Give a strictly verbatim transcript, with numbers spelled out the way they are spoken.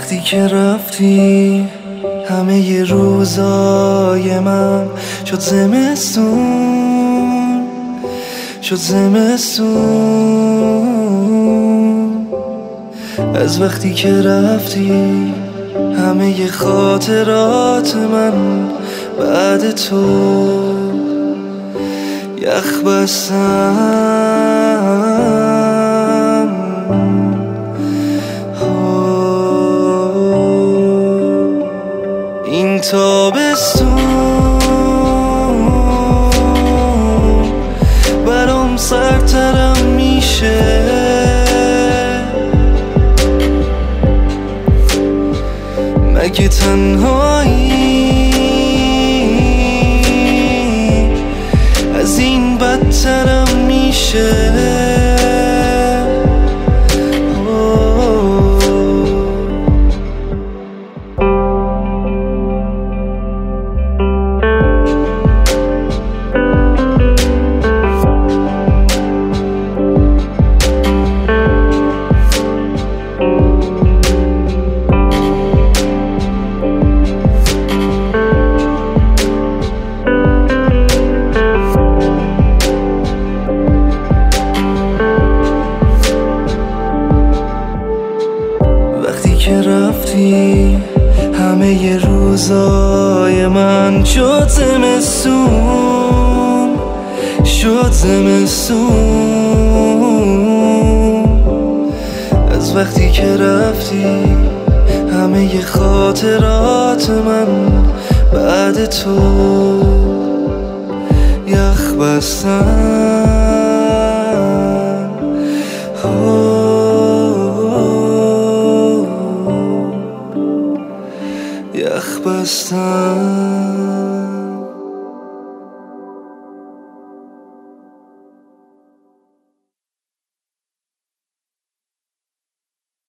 وقتی که رفتی همه ی روزای من شد زمستون، شد زمستون. از وقتی که رفتی همه ی خاطرات من بعد تو یخ بستن. این تابستون برام سردترم میشه، مگه تنهایی از این بدترم میشه؟ که رفتی همه ی روزای من شد زمستون، شد زمستون. از وقتی که رفتی همه ی خاطرات من بعد تو یخ بستن. یخ بستن.